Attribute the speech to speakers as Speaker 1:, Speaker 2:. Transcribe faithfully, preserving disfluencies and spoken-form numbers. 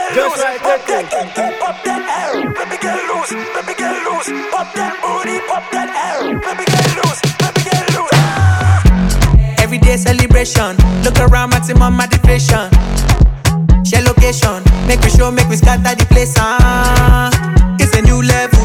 Speaker 1: Just like
Speaker 2: pop
Speaker 1: that.
Speaker 2: that, pop that L. Let me get loose, let me get loose. Pop that booty, pop that L. Let me get loose, let me get loose. Ah!
Speaker 3: Everyday celebration, look around, maximum motivation. Share location, make we show, make we scatter the place. Ah, it's a new level.